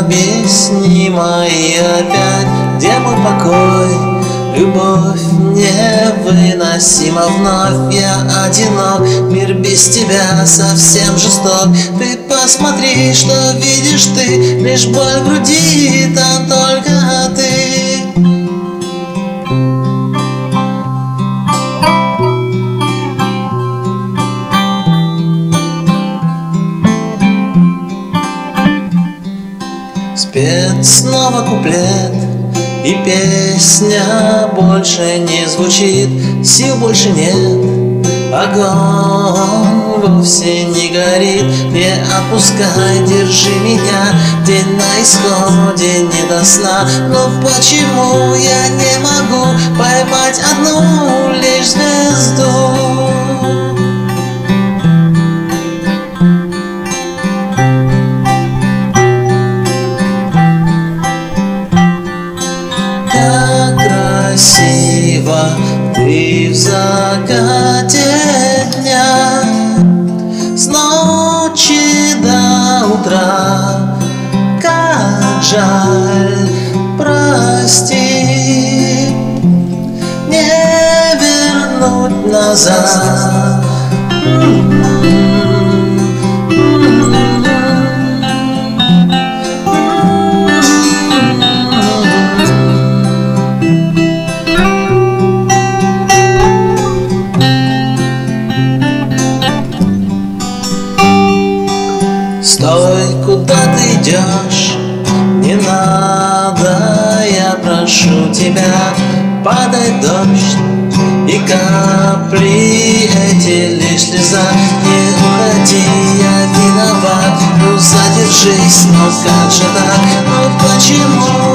необъяснимо. И опять, где мой покой? Любовь невыносима. Вновь я одинок, мир без тебя совсем жесток. Ты посмотри, что видишь ты, лишь боль в груди, там только ты. Спет снова куплет, и песня больше не звучит, сил больше нет, огонь вовсе не горит. Не отпускай, держи меня, день на исходе, не до сна. Но почему я не могу поймать одну лишь звезду? Красиво ты в закате дня, с ночи до утра. Как жаль, прости, не вернуть назад. Стой, куда ты идешь? Не надо, я прошу тебя. Падает дождь, и капли эти лишь слеза. Не уходи, я виноват, ну задержись, но как же так? Ну почему